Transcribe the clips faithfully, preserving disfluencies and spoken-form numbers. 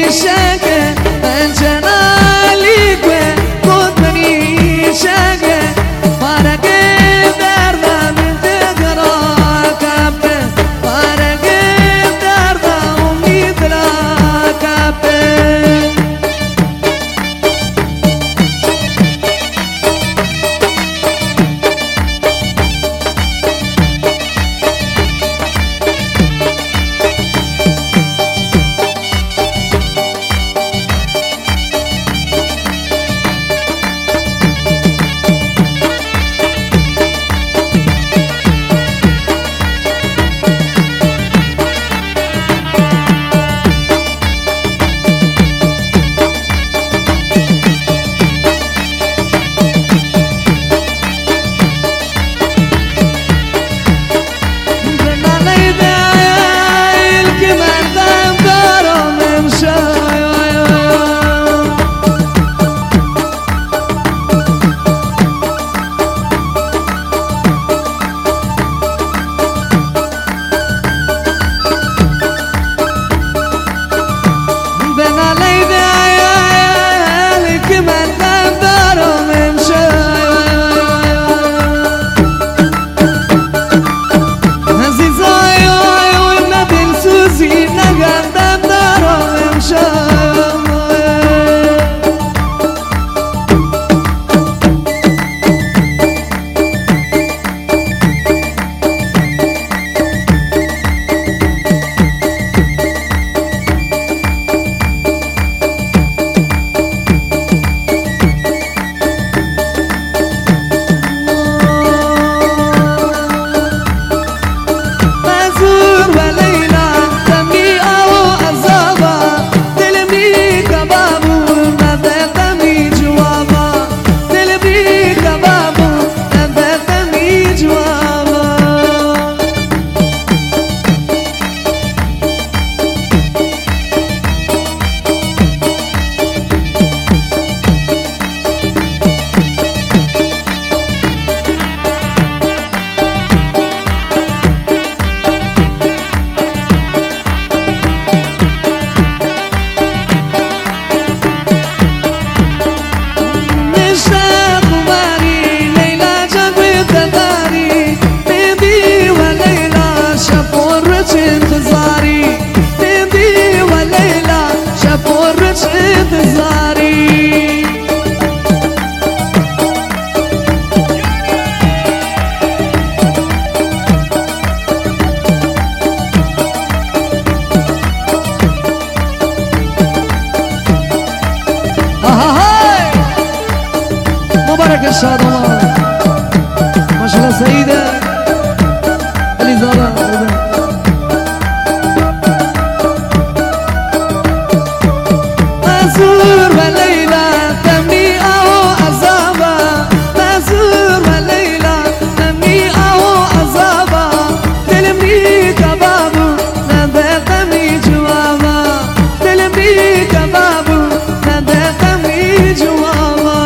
مبارك ان شاء الله. ما شاء الله سيدة الإزارة مازور وليلى تمنيئة وعذابة، مازور وليلى تمنيئة وعذابة، تلمي كبابو نبي تمي جوابا، تلمي كبابو نبي تمي جوابا.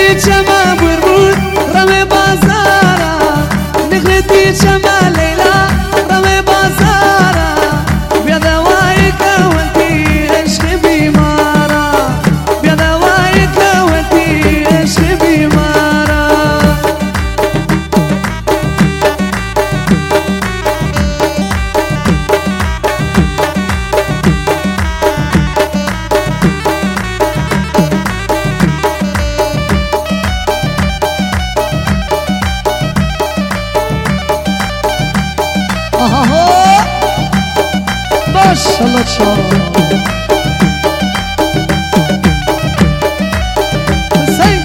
چما بربود رم بازارا نخلتی چما لیلا رم بازارا بیا دوای کوتی عشق بیمارا بیا دوای کوتی عشق بیمارا ماشالله چا حسین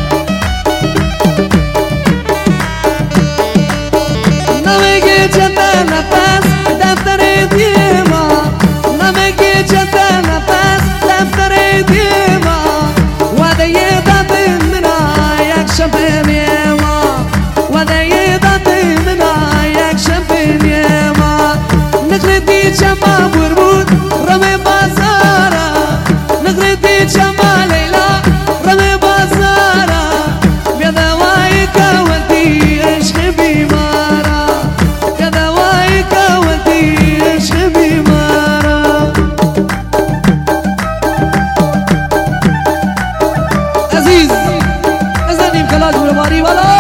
نمیگی چطور نفس دفتر دیما نمیگی چطور نفس دفتر دیما وعده داد منا یک شب میما وعده داد منا یک شب میما نخلتی چما بربود رم بازارا نخلتی چما لیلا رم بازارا بیا دوای کوتی عشق بیمارا بیا دوای کوتی عشق بیمارا عزیز بزنیم کلاش برباری والا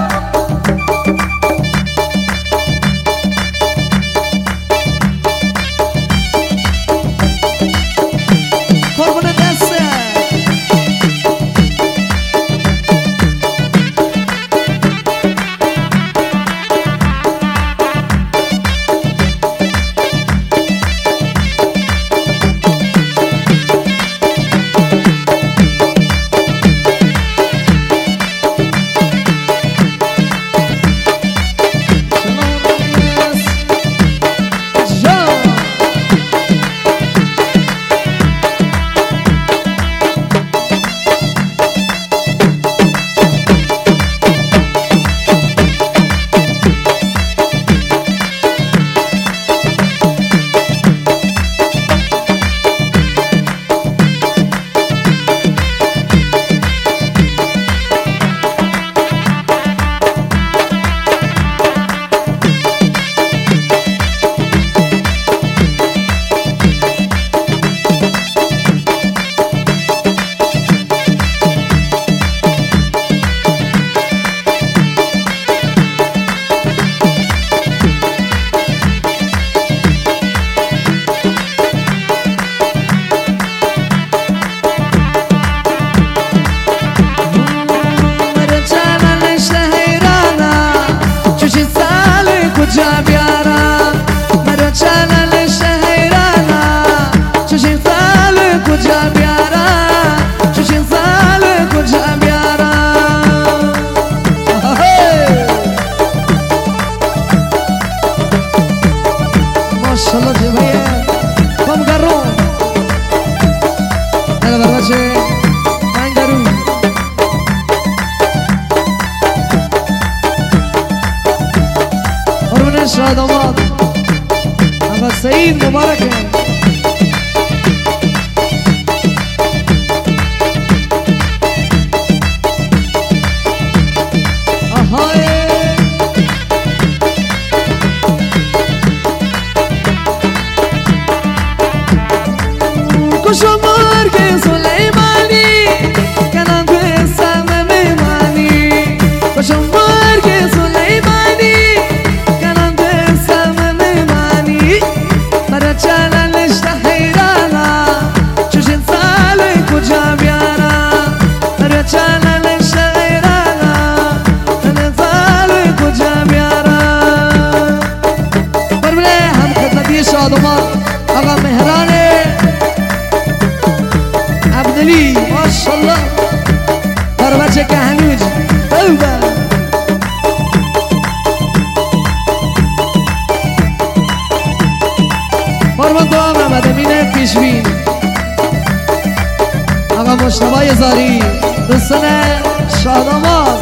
شادامات اما سعید مبارکه آهای کشو مرگ سلیمانی کنم به سم میمانی کشو مرگ سلیمانی شادمان آقا مهران عبدلی ماشالله بر بچه کهنوج توبه فرمان دوام محمد امین پیشبین آقا مشتبه زاری دوستان شادمان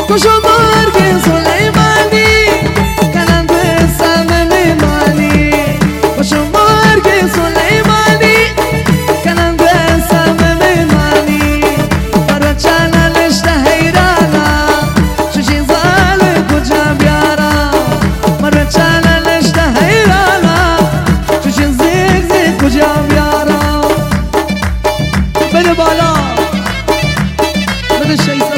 کشو مرگ سلیمانی کنن قصه مهمانی کشو مرگ سلیمانی کنن قصه مهمانی برا چنلش ده حیرانا ششی زال کجا بیارا برا چنلش ده حیرانا ششی زیگ زیگ کجا بیارا بده بالا بده شیطان